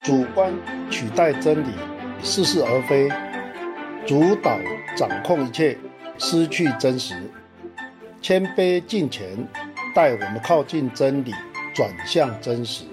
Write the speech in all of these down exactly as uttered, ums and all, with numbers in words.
主观取代真理，似是而非，主导掌控一切，失去真实。谦卑敬虔，带我们靠近真理，转向真实。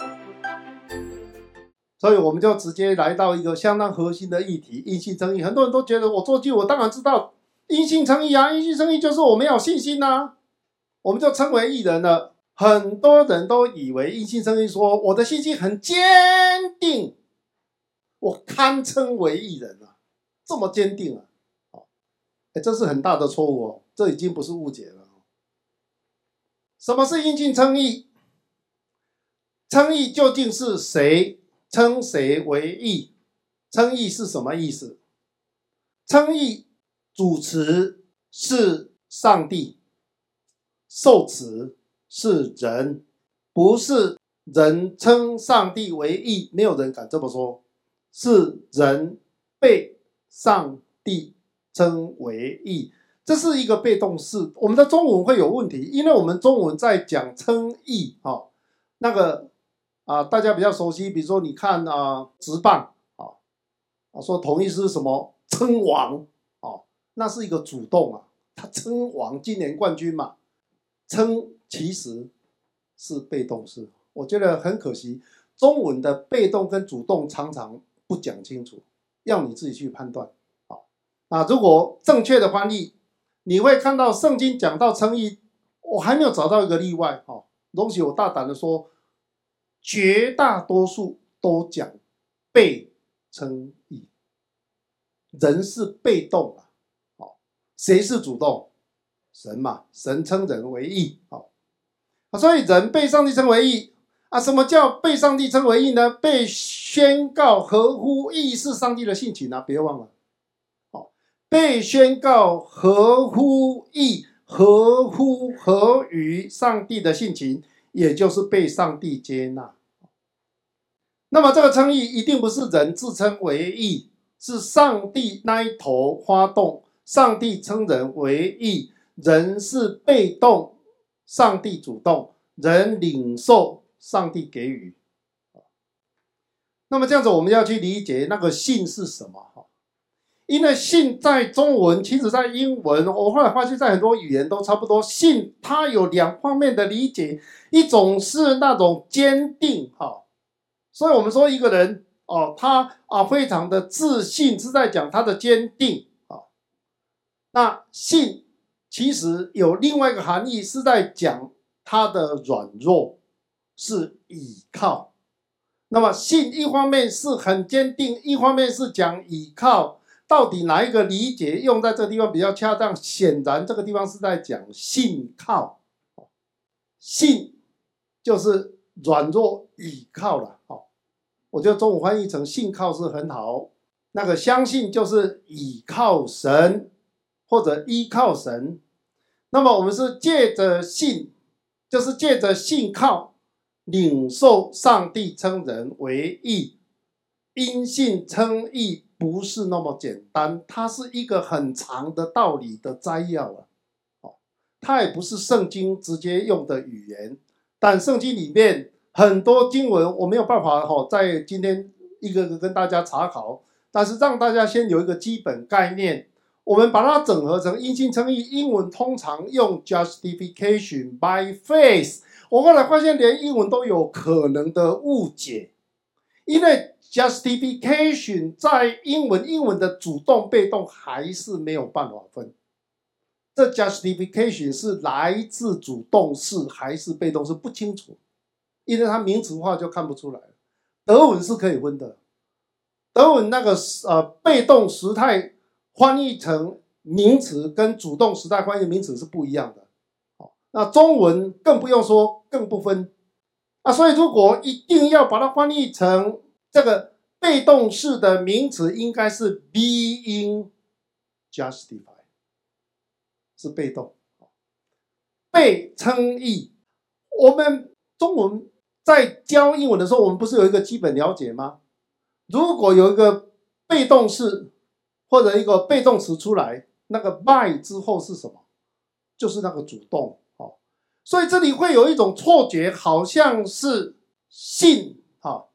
所以我们就直接来到一个相当核心的议题，因信称义。很多人都觉得我做基督，我当然知道因信称义啊，因信称义就是我们要有信心啊，我们就称为义人了。很多人都以为因信称义说我的信心很坚定，我堪称为义人啊，这么坚定啊，欸、这是很大的错误哦，这已经不是误解了。什么是因信称义？称义究竟是谁称谁为义？称义是什么意思？称义主持是上帝，受持是人，不是人称上帝为义，没有人敢这么说，是人被上帝称为义，这是一个被动式。我们的中文会有问题，因为我们中文在讲称义、哦、那个、啊、大家比较熟悉，比如说你看啊职棒、哦、说同意是什么称王、哦、那是一个主动啊，他称王，今年冠军嘛，称其实是被动式，我觉得很可惜，中文的被动跟主动常常不讲清楚，要你自己去判断。啊，如果正确的翻译，你会看到圣经讲到称义，我还没有找到一个例外。哦，容许我大胆的说，绝大多数都讲被称义，人是被动啊，哦，谁是主动？神嘛，神称人为义，哦，所以人被上帝称为义啊。什么叫被上帝称为义呢？被宣告合乎义是上帝的性情啊，别忘了。被宣告合乎义，合乎合于上帝的性情，也就是被上帝接纳。那么这个称义一定不是人自称为义，是上帝那一头发动，上帝称人为义，人是被动，上帝主动，人领受，上帝给予。那么这样子我们要去理解那个信是什么。因为信在中文，其实在英文，我后来发现在很多语言都差不多。信它有两方面的理解，一种是那种坚定，哦，所以我们说一个人哦，他啊非常的自信，是在讲他的坚定，哦，那信其实有另外一个含义，是在讲他的软弱，是倚靠。那么信一方面是很坚定，一方面是讲倚靠。到底哪一个理解用在这个地方比较恰当？显然这个地方是在讲信靠，信就是软弱倚靠了。我觉得中文翻译成信靠是很好。那个相信就是倚靠神或者依靠神。那么我们是借着信，就是借着信靠领受上帝称人为义。因信称义不是那么简单，它是一个很长的道理的摘要啊，哦，它也不是圣经直接用的语言，但圣经里面很多经文我没有办法，哦，在今天一个个跟大家查考，但是让大家先有一个基本概念，我们把它整合成因信称义。英文通常用 justification by faith， 我后来发现连英文都有可能的误解，因为justification 在英文，英文的主动被动还是没有办法分。这 justification 是来自主动式还是被动式不清楚，因为它名词化就看不出来了。德文是可以分的，德文那个呃被动时态翻译成名词跟主动时态翻译名词是不一样的。那中文更不用说，更不分啊。所以如果一定要把它翻译成这个被动式的名词，应该是 being justified， 是被动，被称义。我们中文在教英文的时候，我们不是有一个基本了解吗？如果有一个被动式或者一个被动词出来，那个 by 之后是什么？就是那个主动，哦，所以这里会有一种错觉，好像是信，哦，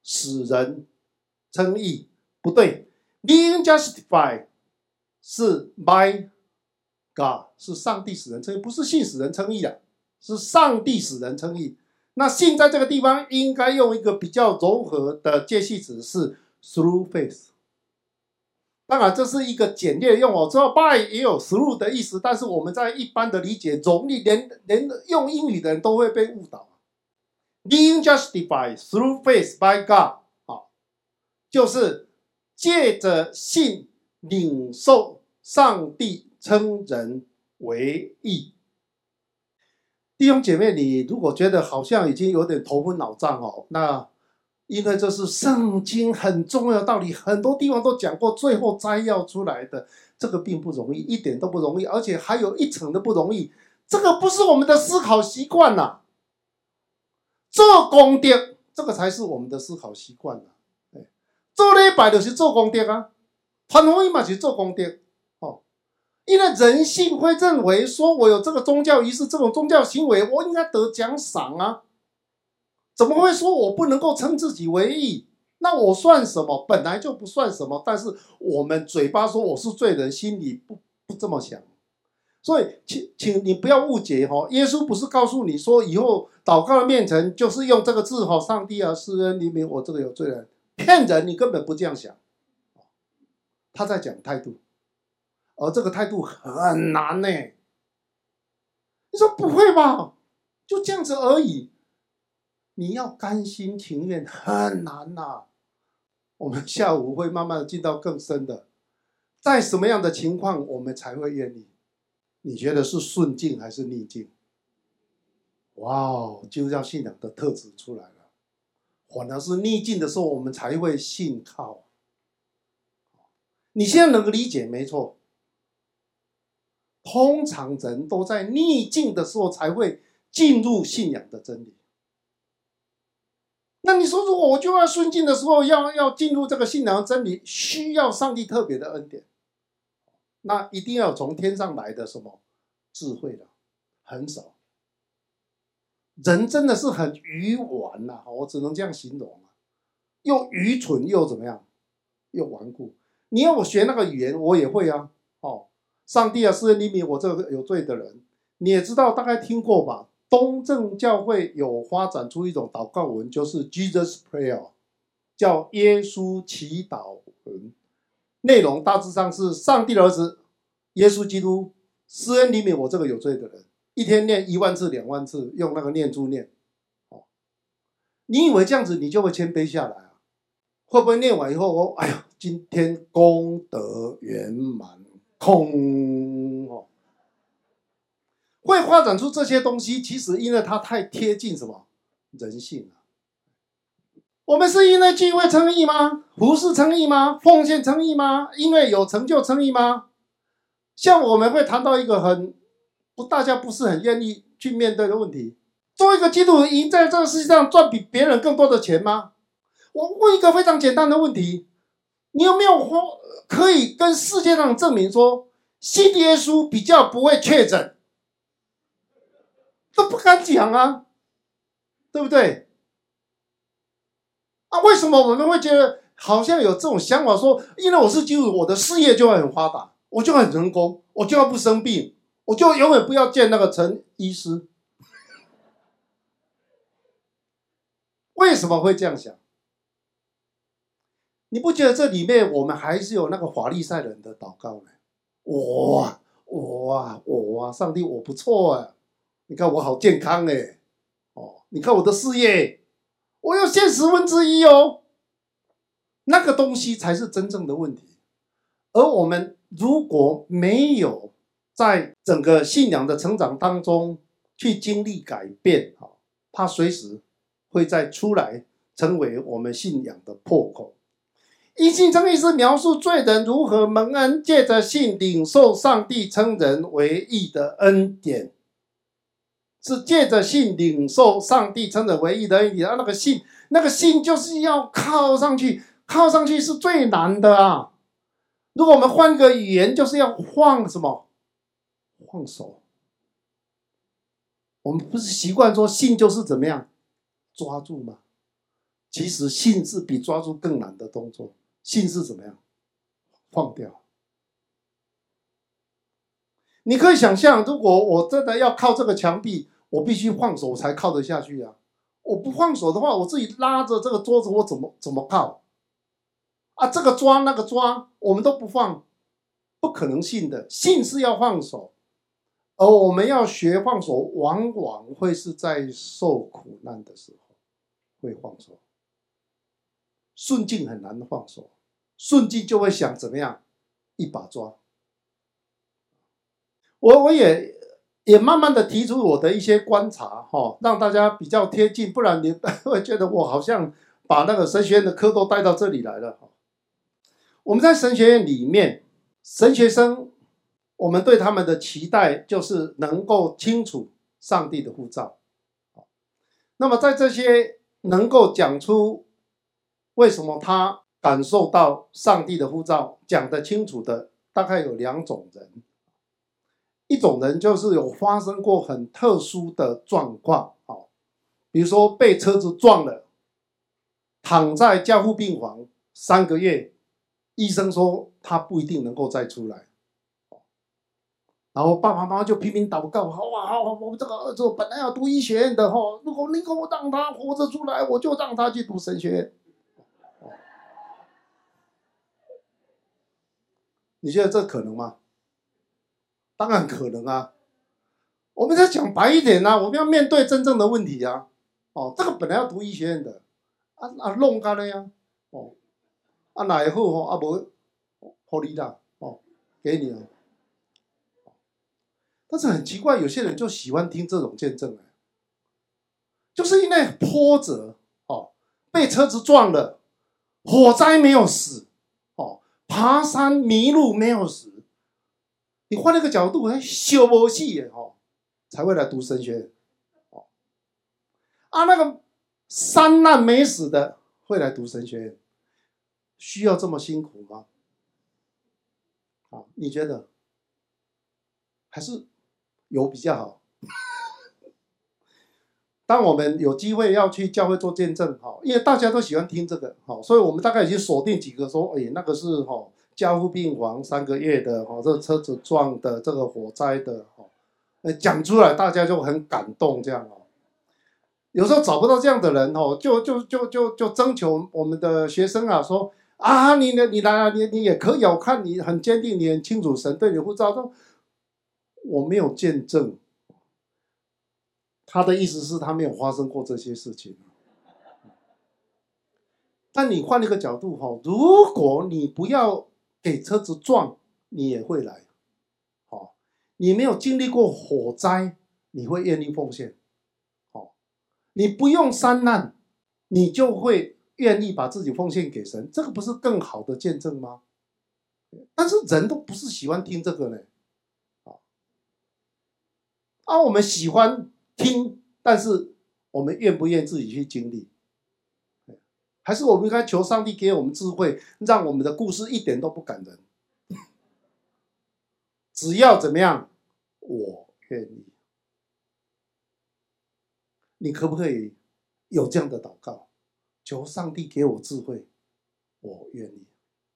使人称义，不对 ，being justified 是 by God， 是上帝使人称义，不是信使人称义啊，是上帝使人称义。那信在这个地方应该用一个比较柔和的介系词是 through faith。当然，这是一个简略用哦。知道 by 也有 through 的意思，但是我们在一般的理解，容易连连用英语的人都会被误导。Being justified through faith by God， 啊，就是借着信领受上帝称人为义。弟兄姐妹，你如果觉得好像已经有点头昏脑胀哦，那因为这是圣经很重要的道理，很多地方都讲过，最后摘要出来的，这个并不容易，一点都不容易，而且还有一层的不容易。这个不是我们的思考习惯呐、啊，做功德，这个才是我们的思考习惯呐、啊。做礼拜就是做功德啊，传福音嘛是做功德哦。因为人性会认为说，我有这个宗教仪式，这种宗教行为，我应该得奖赏啊。怎么会说我不能够称自己为义？那我算什么？本来就不算什么。但是我们嘴巴说我是罪人，心里不不这么想。所以，请请你不要误解哈，耶稣不是告诉你说以后祷告的面程就是用这个字哈，上帝啊，施恩怜悯我这个有罪人，骗人，你根本不这样想。他在讲态度，而这个态度很难呢。你说不会吧？就这样子而已。你要甘心情愿很难呐、啊。我们下午会慢慢的进到更深的，在什么样的情况我们才会愿意？你觉得是顺境还是逆境？哇哦，就叫信仰的特质出来了。反而是逆境的时候，我们才会信靠。你现在能够理解没错。通常人都在逆境的时候才会进入信仰的真理。那你说，如果我就要顺境的时候要要进入这个信仰的真理，需要上帝特别的恩典，那一定要从天上来的什么智慧了，很少。人真的是很愚顽呐、啊，我只能这样形容啊，又愚蠢又怎么样，又顽固。你要我学那个语言，我也会啊。哦，上帝啊，施恩怜悯我这个有罪的人，你也知道，大概听过吧？东正教会有发展出一种祷告文，就是 Jesus Prayer， 叫耶稣祈祷文。内容大致上是上帝的儿子耶稣基督施恩怜悯我这个有罪的人，一天念一万次、两万次，用那个念珠念。哦，你以为这样子你就会谦卑下来啊？会不会念完以后，哦，哎呀，今天功德圆满，空哦。会发展出这些东西，其实因为它太贴近什么人性了。我们是因为聚会称义吗？服事称义吗？奉献称义吗？因为有成就称义吗？像我们会谈到一个很不，大家不是很愿意去面对的问题：做一个基督徒，赢在这个世界上赚比别人更多的钱吗？我问一个非常简单的问题：你有没有可以跟世界上证明说，信耶稣比较不会确诊？都不敢讲啊，对不对？啊，为什么我们会觉得好像有这种想法说，因为我是基督徒，我的事业就会很发达，我就很成功，我就要不生病，我就永远不要见那个陈医师。为什么会这样想？你不觉得这里面我们还是有那个法利赛人的祷告呢？我啊，我啊，我啊，上帝，我不错啊。你看我好健康哎，哦，你看我的事业，我要献十分之一哦。那个东西才是真正的问题。而我们如果没有在整个信仰的成长当中去经历改变，它随时会再出来成为我们信仰的破口。因信称义是描述罪人如何蒙恩，借着信领受上帝称人为义的恩典。是借着信领受上帝称人为义的恩典，那个信，那个信就是要靠上去，靠上去是最难的啊！如果我们换个语言，就是要放什么？放手。我们不是习惯说信就是怎么样抓住吗？ 其实信是比抓住更难的动作。信是怎么样？放掉。你可以想象，如果我真的要靠这个墙壁，我必须放手才靠得下去啊！我不放手的话，我自己拉着这个桌子，我怎么怎么靠？啊，这个抓那个抓，我们都不放，不可能信的。信是要放手，而我们要学放手，往往会是在受苦难的时候会放手。顺境很难放手，顺境就会想怎么样一把抓。我我也也慢慢的提出我的一些观察哈、哦，让大家比较贴近，不然你会觉得我好像把那个神学院的课都带到这里来了。我们在神学院里面，神学生我们对他们的期待就是能够清楚上帝的呼召。那么在这些能够讲出为什么他感受到上帝的呼召讲得清楚的，大概有两种人。一种人就是有发生过很特殊的状况，比如说被车子撞了，躺在加护病房三个月，医生说他不一定能够再出来，然后爸爸妈妈就拼命祷告，好啊好啊，我这个儿子本来要读医学院的，如果你给我让他活着出来，我就让他去读神学院。你觉得这可能吗？当然可能啊，我们在讲白一点啊，我们要面对真正的问题啊。哦，这个本来要读医学院的，啊啊弄干了呀，哦，啊哪会好吼，啊无，好你啦，哦，给你了。但是很奇怪，有些人就喜欢听这种见证，就是因为波折，哦，被车子撞了，火灾没有死，哦，爬山迷路没有死。你换了个角度，哎，修不死耶，哦，才会来读神学院，哦，啊，那个山难没死的会来读神学院，需要这么辛苦吗？啊，你觉得？还是有比较好？当我们有机会要去教会做见证，哈，因为大家都喜欢听这个，好，所以我们大概已经锁定几个说，哎，那个是哈。加护病房三个月的，哦，这个车子撞的，这个火灾的，哦，讲出来大家就很感动，这样哦。有时候找不到这样的人哦，就就就就就征求我们的学生啊，说啊，你呢，你来啊，你你也可以，我看你很坚定，你很清楚神对你呼召。说我没有见证，他的意思是他没有发生过这些事情。但你换一个角度哈，如果你不要给车子撞，你也会来，哦，你没有经历过火灾，你会愿意奉献，哦，你不用山难，你就会愿意把自己奉献给神，这个不是更好的见证吗？但是人都不是喜欢听这个呢，啊，我们喜欢听，但是我们愿不愿自己去经历？还是我们应该求上帝给我们智慧，让我们的故事一点都不感人。只要怎么样，我愿意。你可不可以有这样的祷告？求上帝给我智慧，我愿意。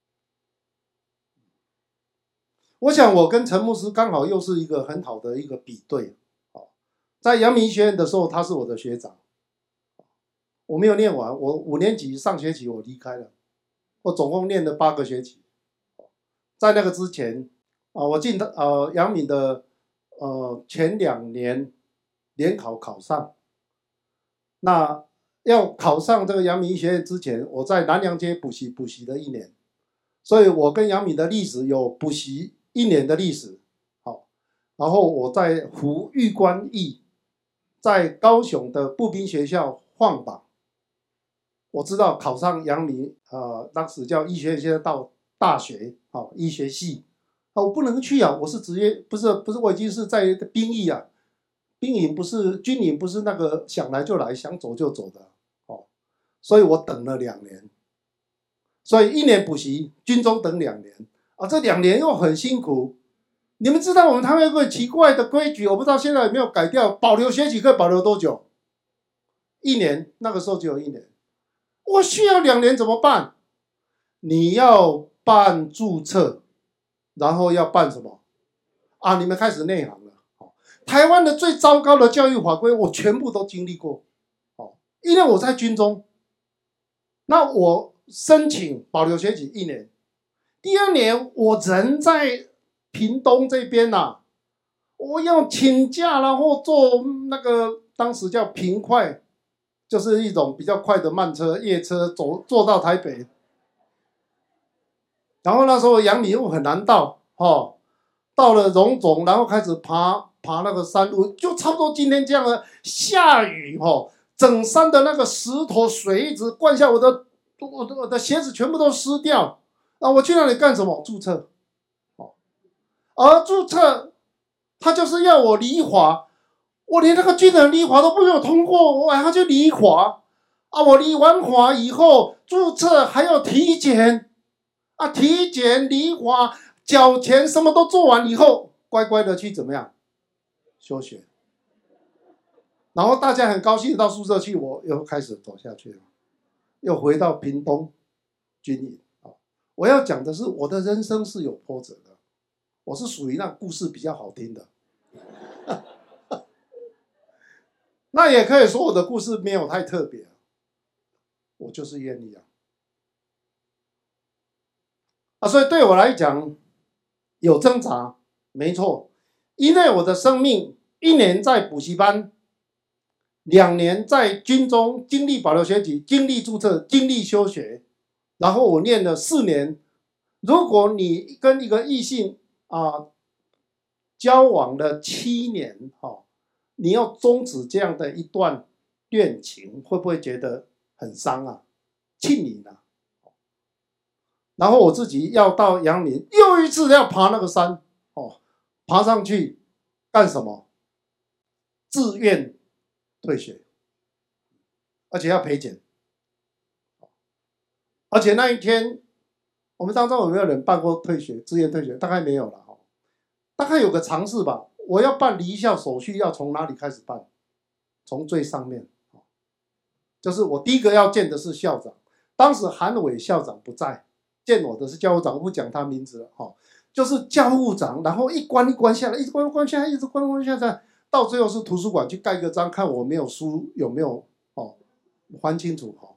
我想我跟陈牧师刚好又是一个很好的一个比对。在阳明学院的时候，他是我的学长。我没有念完，我五年级上学期我离开了，我总共念了八个学期。在那个之前，啊，我进呃阳明的呃前两年联考考上，那要考上这个阳明医学院之前，我在南阳街补习补习了一年，所以我跟阳明的历史有补习一年的历史。好，然后我在胡玉关义，在高雄的步兵学校放榜。我知道考上阳明，呃，当时叫医学院，现在到大学，好、哦，医学系，啊，我不能去啊，我是直接不是不是，我已经是在兵役啊，兵营不是军营，不是那个想来就来，想走就走的，哦，所以我等了两年，所以一年补习，军中等两年啊，这两年又很辛苦。你们知道我们台湾有个奇怪的规矩，我不知道现在有没有改掉，保留学期可以保留多久？一年，那个时候只有一年。 我需要两年怎么办？你要办注册，然后要办什么啊？你们开始内行了。台湾的最糟糕的教育法规，我全部都经历过。因为我在军中，那我申请保留学籍一年，第二年我人在屏东这边呐、啊，我要请假，然后坐那个当时叫平快，就是一种比较快的慢车夜车，走坐到台北。然后那时候阳明又很难到，哦，到了荣总，然后开始爬爬那个山路，就差不多今天这样的下雨，哦。整山的那个石头水一直灌下我的，我的我的鞋子全部都湿掉。啊，我去那里干什么？注册。哦，而注册，他就是要我离华，我连那个军人离华都没有通过，我还要去离华。啊，我离完华以后，注册还要体检，啊，体检离华缴钱，什么都做完以后，乖乖的去怎么样？休学。然后大家很高兴到宿舍去，我又开始走下去了，又回到屏东军营。我要讲的是，我的人生是有波折的，我是属于那故事比较好听的。那也可以说我的故事没有太特别，我就是愿意啊。啊，所以对我来讲有挣扎，没错，因为我的生命一年在补习班。两年在军中经历保留学籍，经历注册，经历休学，然后我念了四年。如果你跟一个异性啊交往了七年，哦，你要终止这样的一段恋情，会不会觉得很伤啊？气你呢？然后我自己要到阳明，又一次要爬那个山，哦，爬上去干什么？自愿退学，而且要赔钱，而且那一天，我们当中有没有人办过退学、自愿退学？大概没有了，大概有个尝试吧。我要办离校手续，要从哪里开始办？从最上面，就是我第一个要见的是校长。当时韩伟校长不在，见我的是教务长，我不讲他名字了，哈，就是教务长，然后一关一关下来，一直关关下来，一直关关下来。到最后是图书馆去盖个章，看我没有书有没有哦，还清楚哈。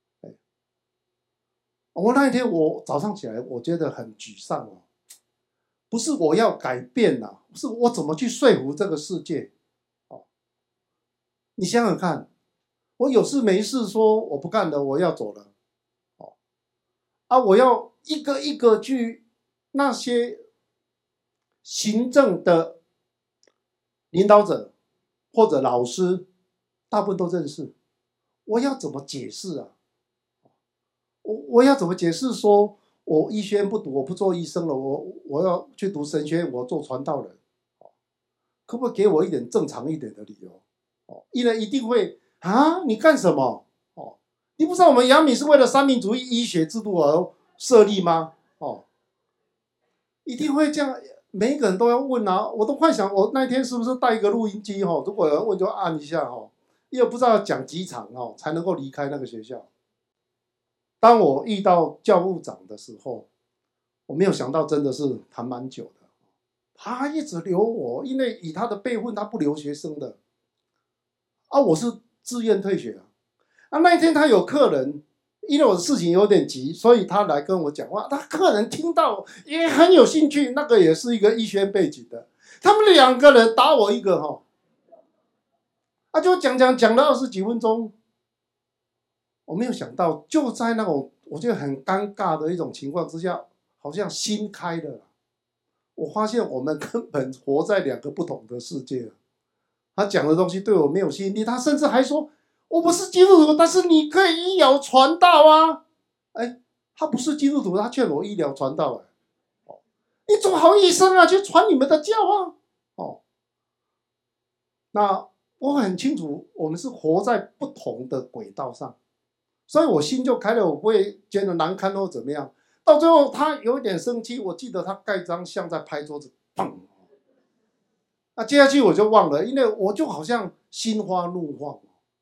我那一天我早上起来，我觉得很沮丧哦，不是我要改变呐，是我怎么去说服这个世界哦？你想想看，我有事没事说我不干了，我要走了，哦，啊，我要一个一个去那些行政的领导者或者老师，大部分都认识，我要怎么解释啊？我我要怎么解释说，我医学院不读，我不做医生了，我我要去读神学院，我做传道人，可不可以给我一点正常一点的理由？哦，因为一定会啊，你干什么？哦，你不知道我们阳明是为了三民主义医学制度而设立吗？哦，一定会这样。每一个人都要问啊，我都快想，我那天是不是带一个录音机哈？如果有人问就按一下哈，因为不知道讲几场哦才能够离开那个学校。当我遇到教务长的时候，我没有想到真的是谈蛮久的，他一直留我，因为以他的辈分，他不留学生的，啊，我是自愿退学啊。啊，那一天他有客人。因为我的事情有点急，所以他来跟我讲话。他客人听到也很有兴趣，那个也是一个医学院背景的。他们两个人打我一个哈，啊，就讲讲讲了二十几分钟。我没有想到，就在那种我觉得很尴尬的一种情况之下，好像心开了。我发现我们根本活在两个不同的世界。他讲的东西对我没有吸引力，他甚至还说。我不是基督徒，但是你可以医疗传道啊！哎，他不是基督徒，他劝我医疗传道，哎，哦，你怎么好意思啊？去传你们的教啊！哦，那我很清楚，我们是活在不同的轨道上，所以我心就开了，我不会觉得难堪或怎么样。到最后，他有一点生气，我记得他盖章像在拍桌子，砰！那接下去我就忘了，因为我就好像心花怒放。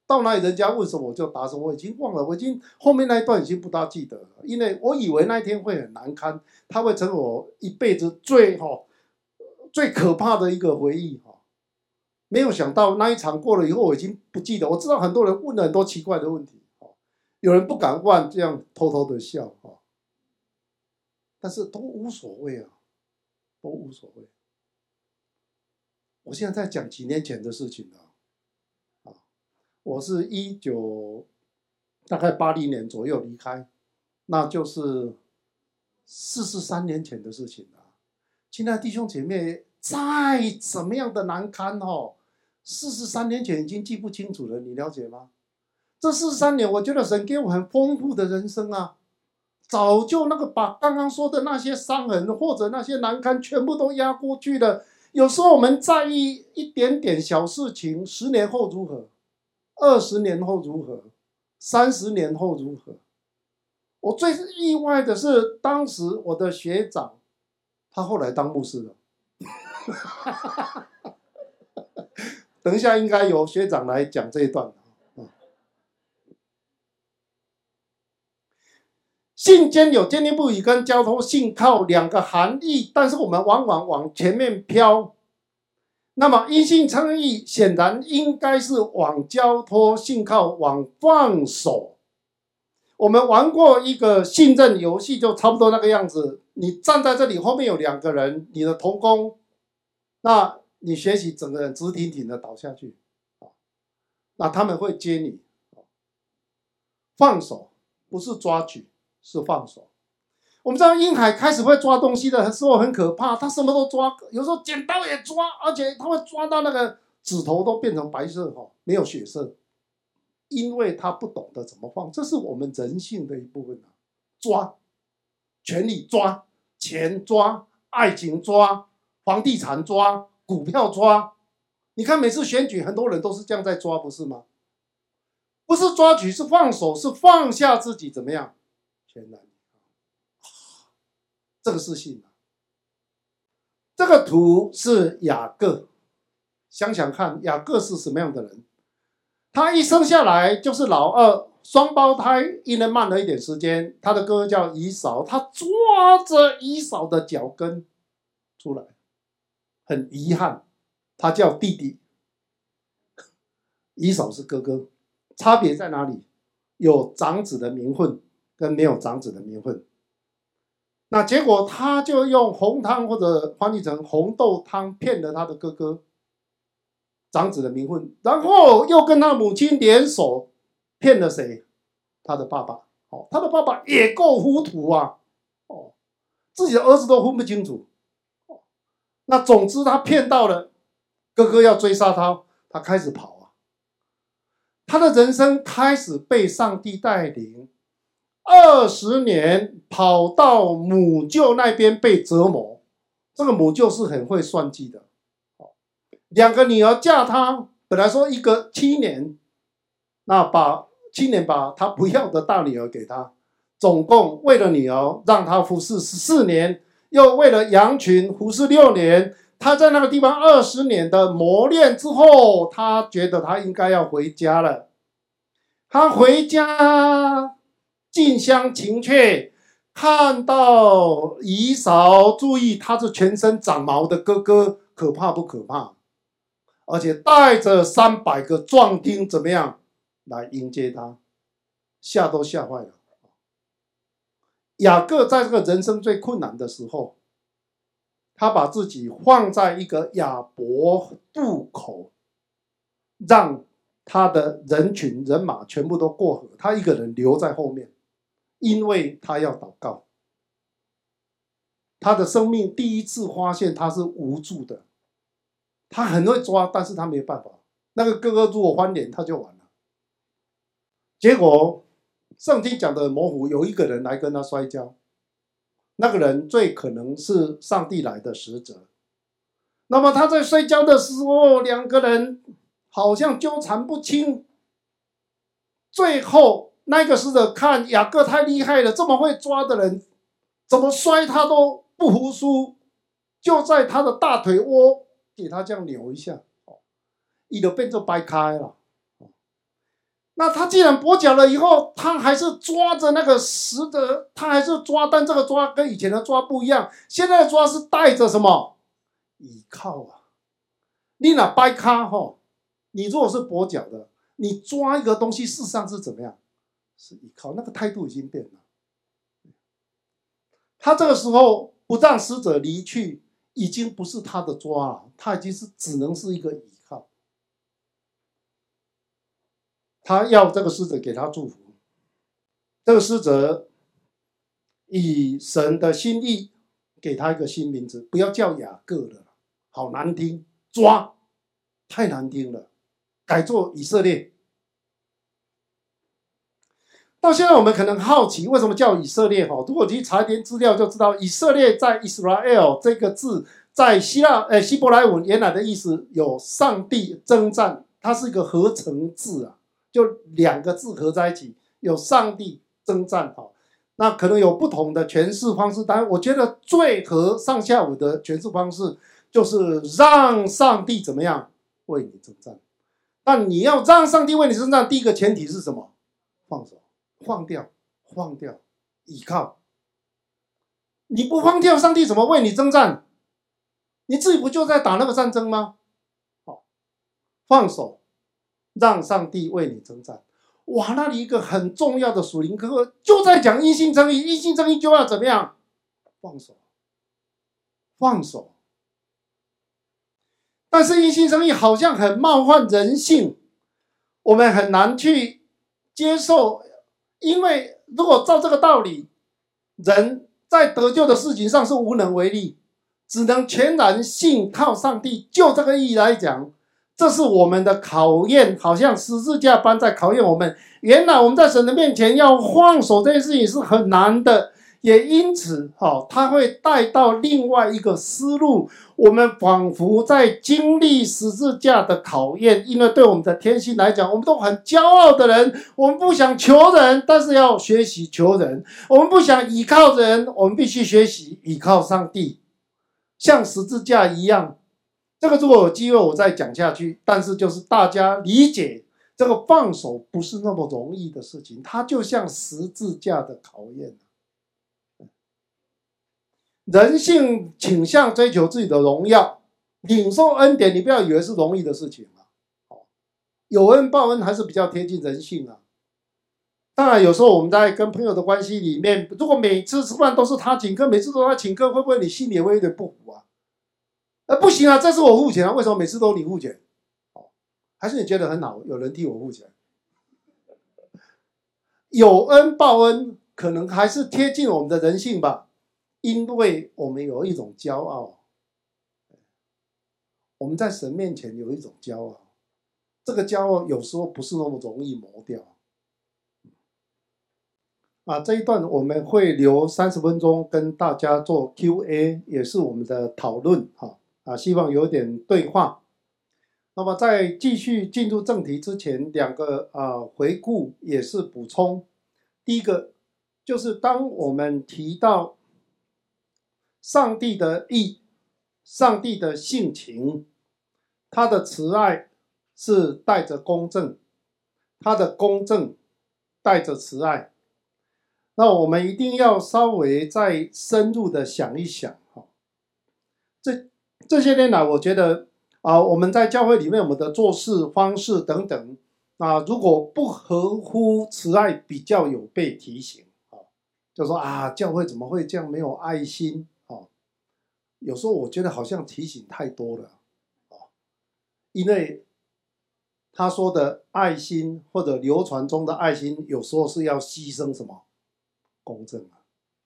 到哪里人家问什么我就答什么，我已经忘了，我已经后面那一段已经不大记得了，因为我以为那一天会很难堪，它会成为我一辈子最哈最可怕的一个回忆哈。没有想到那一场过了以后，我已经不记得。我知道很多人问了很多奇怪的问题，有人不敢问，这样偷偷的笑哈，但是都无所谓啊，都无所谓。我现在在讲几年前的事情了。我是一九大概八零年左右离开，那就是四十三年前的事情了。亲爱的弟兄姐妹，再怎么样的难堪哦，四十三年前已经记不清楚了，你了解吗？这四十三年，我觉得神给我很丰富的人生啊，早就那个把刚刚说的那些伤痕或者那些难堪全部都压过去了。有时候我们在意一点点小事情，十年后如何？二十年后如何？三十年后如何？我最意外的是，当时我的学长，他后来当牧师了。等一下应该由学长来讲这一段。信坚有坚定不移跟交托信靠两个含义，但是我们往往往前面飘。那么因信称义显然应该是往交托信靠往放手。我们玩过一个信任游戏，就差不多那个样子。你站在这里，后面有两个人，你的同工，那你学习整个人直挺挺的倒下去，那他们会接你。放手不是抓举，是放手。我们知道婴孩开始会抓东西的时候很可怕，他什么都抓，有时候剪刀也抓，而且他会抓到那个指头都变成白色，没有血色，因为他不懂得怎么放。这是我们人性的一部分。抓，权力抓，钱抓，爱情抓，房地产抓，股票抓。你看每次选举很多人都是这样在抓，不是吗？不是抓举，是放手，是放下自己，怎么样？全然这个是信。这个图是雅各，想想看，雅各是什么样的人？他一生下来就是老二，双胞胎，因为慢了一点时间。他的哥哥叫以扫，他抓着以扫的脚跟出来，很遗憾，他叫弟弟，以扫是哥哥，差别在哪里？有长子的名分跟没有长子的名分。那结果他就用红汤或者翻译成红豆汤骗了他的哥哥长子的名分，然后又跟他母亲联手骗了谁？他的爸爸。哦，他的爸爸也够糊涂啊！哦，自己的儿子都分不清楚。哦，那总之他骗到了哥哥要追杀他，他开始跑啊。他的人生开始被上帝带领。二十年跑到母舅那边被折磨，这个母舅是很会算计的。两个女儿嫁他，本来说一个七年，那把七年把他不要的大女儿给他，总共为了女儿让他服侍十四年，又为了羊群服侍六年。他在那个地方二十年的磨练之后，他觉得他应该要回家了。他回家。近乡情怯，看到以扫，注意他是全身长毛的哥哥，可怕不可怕？而且带着三百个壮丁，怎么样来迎接他？吓都吓坏了。雅各在这个人生最困难的时候，他把自己放在一个亚伯渡口，让他的人群人马全部都过河，他一个人留在后面。因为他要祷告，他的生命第一次发现他是无助的，他很会抓，但是他没有办法。那个哥哥如果翻脸，他就完了。结果圣经讲的很模糊，有一个人来跟他摔跤，那个人最可能是上帝来的使者。那么他在摔跤的时候，两个人好像纠缠不清，最后。那个使者看雅各太厉害了，这么会抓的人，怎么摔他都不服输，就在他的大腿窝给他这样扭一下，他就变成掰开了。 那他既然跛脚了以后，他还是抓着那个石的，他还是抓，但这个抓跟以前的抓不一样，现在的抓是带着什么？倚靠啊！你那掰咖吼，你如果是跛脚的，你抓一个东西，事实上是怎么样？是依靠，那个态度已经变了。他这个时候不让使者离去，已经不是他的抓了，他已经是只能是一个依靠。他要这个使者给他祝福，这个使者以神的心意给他一个新名字，不要叫雅各了，好难听，抓太难听了，改做以色列。到现在我们可能好奇，为什么叫以色列？如果去查一点资料就知道，以色列在 Israel 这个字在希腊呃希伯来文原来的意思有上帝征战，它是一个合成字啊，就两个字合在一起，有上帝征战。那可能有不同的诠释方式，但我觉得最合上下文的诠释方式就是让上帝怎么样为你征战。但你要让上帝为你征战，第一个前提是什么？放手。放掉，放掉，依靠。你不放掉，上帝怎么为你征战？你自己不就在打那个战争吗？好，放手，让上帝为你征战。哇，那里一个很重要的属灵课就在讲因信称义，因信称义就要怎么样？放手，放手。但是因信称义好像很冒犯人性，我们很难去接受。因为如果照这个道理，人在得救的事情上是无能为力，只能全然信靠上帝。就这个意义来讲，这是我们的考验，好像十字架般在考验我们。原来我们在神的面前要放手这件事情是很难的，也因此，哦，它会带到另外一个思路。我们仿佛在经历十字架的考验，因为对我们的天性来讲，我们都很骄傲的人，我们不想求人，但是要学习求人；我们不想依靠人，我们必须学习依靠上帝，像十字架一样。这个如果有机会我再讲下去，但是就是大家理解这个放手不是那么容易的事情，它就像十字架的考验。人性倾向追求自己的荣耀，领受恩典，你不要以为是容易的事情啊。有恩报恩还是比较贴近人性啊。当然，有时候我们在跟朋友的关系里面，如果每次吃饭都是他请客，每次都他请客，会不会你心里会有点不服啊？呃，不行啊，这是我付钱啊，为什么每次都你付钱？还是你觉得很好，有人替我付钱？有恩报恩，可能还是贴近我们的人性吧。因为我们有一种骄傲，我们在神面前有一种骄傲，这个骄傲有时候不是那么容易磨掉。啊，这一段我们会留三十分钟跟大家做 Q A， 也是我们的讨论哈啊，希望有点对话。那么在继续进入正题之前，两个啊回顾也是补充。第一个就是当我们提到上帝的义，上帝的性情，他的慈爱是带着公正，他的公正带着慈爱。那我们一定要稍微再深入的想一想。这这些年来，我觉得啊，我们在教会里面我们的做事方式等等啊，如果不合乎慈爱，比较有被提醒。就说啊，教会怎么会这样没有爱心？有时候我觉得好像提醒太多了，因为他说的爱心或者流传中的爱心，有时候是要牺牲什么公正啊。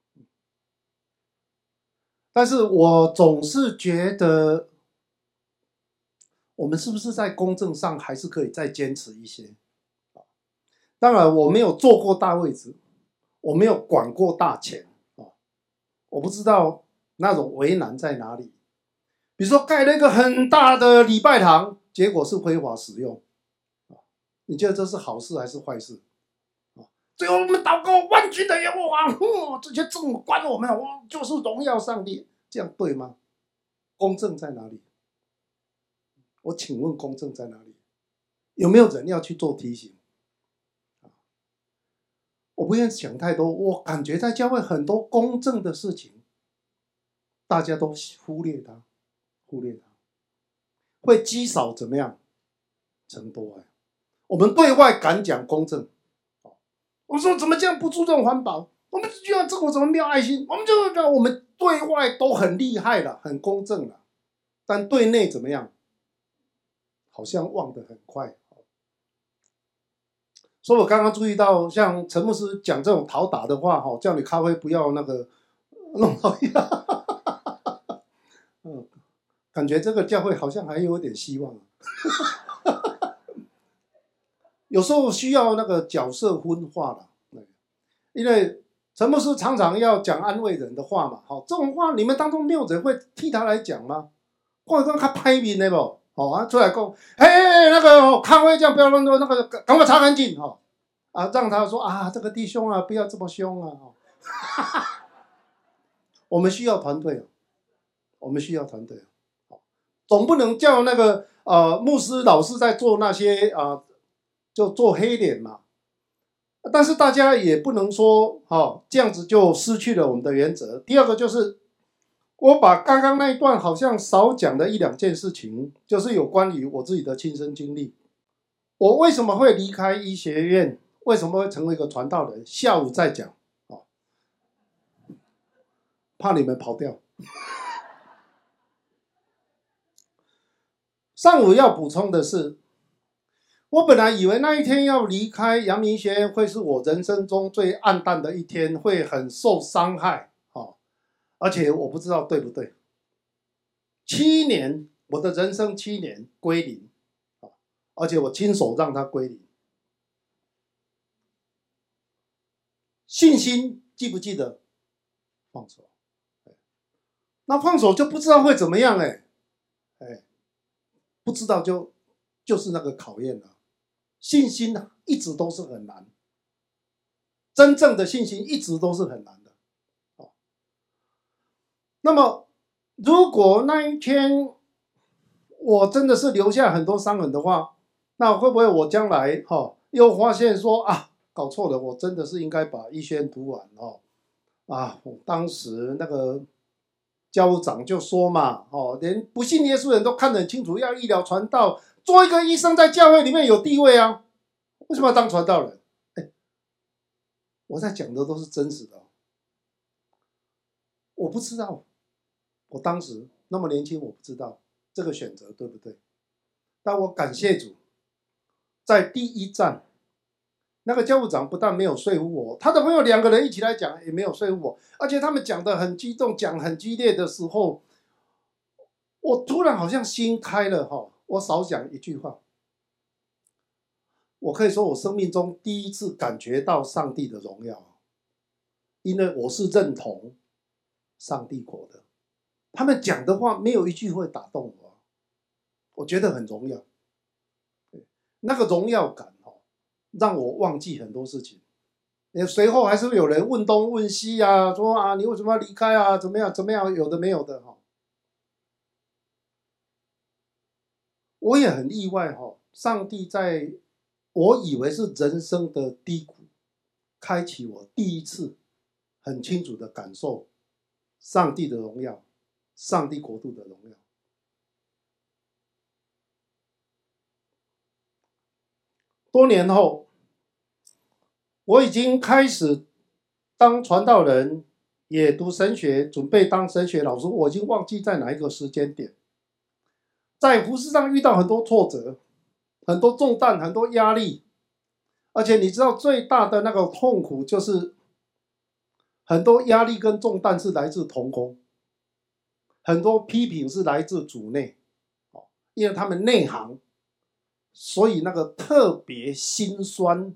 但是我总是觉得，我们是不是在公正上还是可以再坚持一些？当然，我没有坐过大位置，我没有管过大钱，我不知道那种为难在哪里。比如说盖了一个很大的礼拜堂，结果是非法使用，你觉得这是好事还是坏事？最后我们祷告万军的耶和华，这些政府管我们，我就是荣耀上帝，这样对吗？公正在哪里？我请问公正在哪里？有没有人要去做提醒？ 我不愿意想太多，我感觉在教会很多公正的事情，大家都忽略它，忽略它，会积少怎么样？成多哎。我们对外敢讲公正，我说怎么这样不注重环保？我们就要这个怎么没有爱心？我们就我们对外都很厉害了，很公正了，但对内怎么样？好像忘得很快。所以我刚刚注意到，像陈牧师讲这种讨打的话，哈，叫你咖啡不要那个弄到一样，嗯，感觉这个教会好像还有点希望。有时候需要那个角色分化了，因为陈牧师常常要讲安慰人的话嘛，好，这种话你们当中没有人会替他来讲吗？或者他拍面的不？哦啊，出来讲，嘿，那个咖啡这样不要乱做，那个赶快擦干净哦，啊，让他说啊，这个弟兄啊，不要这么凶啊，哦，我们需要团队，我们需要团队，总不能叫那个呃牧师老师在做那些啊、呃，就做黑脸嘛。但是大家也不能说，哦，这样子就失去了我们的原则。第二个就是，我把刚刚那一段好像少讲的一两件事情，就是有关于我自己的亲身经历。我为什么会离开医学院？为什么会成为一个传道人？下午再讲，哦，怕你们跑掉。上午要补充的是，我本来以为那一天要离开阳明学院会是我人生中最暗淡的一天，会很受伤害，哦，而且我不知道对不对。七年，我的人生七年归零，而且我亲手让它归零。信心记不记得？放手，那放手就不知道会怎么样，哎，哎，不知道就就是那个考验了。信心呢，一直都是很难，真正的信心一直都是很难的。哦，那么，如果那一天我真的是留下很多伤痕的话，那会不会我将来哈、哦、又发现说啊，搞错了，我真的是应该把医学院读完哦啊！我当时那个教务长就说嘛，哦，连不信耶稣人都看得很清楚，要医疗传道。做一个医生在教会里面有地位啊，为什么要当传道人？哎，我在讲的都是真实的，我不知道，我当时那么年轻，我不知道这个选择对不对。但我感谢主，在第一站，那个教务长不但没有说服我，他的朋友两个人一起来讲，也没有说服我，而且他们讲得很激动，讲很激烈的时候，我突然好像心开了哈。我少讲一句话，我可以说我生命中第一次感觉到上帝的荣耀，因为我是认同上帝国的，他们讲的话没有一句会打动我，我觉得很荣耀，那个荣耀感让我忘记很多事情。随后还是有人问东问西啊，说啊你为什么要离开啊？怎么样怎么样？有的没有的哈。我也很意外哈，上帝在我以为是人生的低谷，开启我第一次很清楚的感受上帝的荣耀，上帝国度的荣耀。多年后，我已经开始当传道人，也读神学，准备当神学老师。我已经忘记在哪一个时间点，在服事上遇到很多挫折，很多重担，很多压力，而且你知道最大的那个痛苦就是很多压力跟重担是来自同工，很多批评是来自主内，因为他们内行，所以那个特别心酸，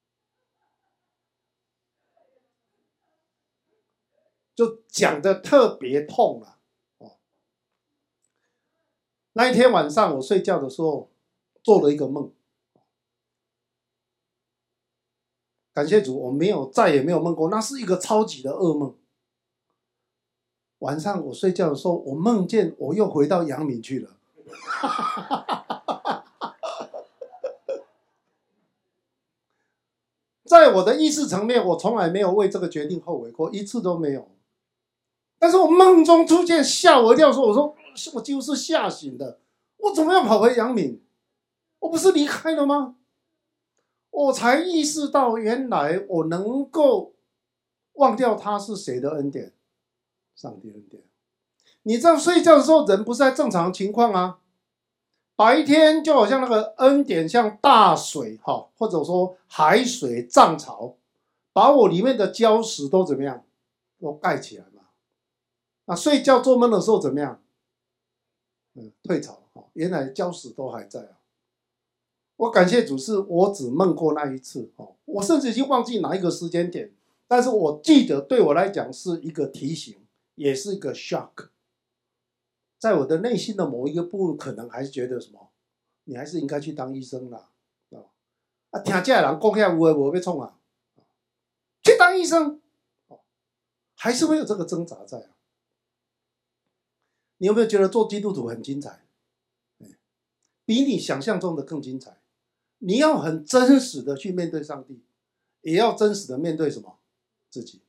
就讲得特别痛啊。那一天晚上我睡觉的时候做了一个梦，感谢主，我没有再也没有梦过，那是一个超级的噩梦。晚上我睡觉的时候，我梦见我又回到阳明去了。 在我的意识层面，我从来没有为这个决定后悔过，一次都没有。但是我梦中出现吓我一跳，说我说我几乎是吓醒的，我怎么样跑回阳明？我不是离开了吗？我才意识到，原来我能够忘掉他是谁的恩典，上帝恩典。你这样睡觉的时候，人不是在正常情况啊。白天就好像那个恩典像大水哈，或者说海水涨潮，把我里面的礁石都怎么样，都盖起来嘛。那睡觉做梦的时候怎么样？嗯，退潮哈，原来礁石都还在啊。我感谢主，是我只梦过那一次哦，我甚至已经忘记哪一个时间点，但是我记得对我来讲是一个提醒，也是一个 shock。在我的内心的某一个部分，可能还是觉得什么，你还是应该去当医生啦，啊，听这人讲遐有诶无要创啊，去当医生，还是会有这个挣扎在啊。你有没有觉得做基督徒很精彩？比你想象中的更精彩。你要很真实的去面对上帝，也要真实的面对什么自己。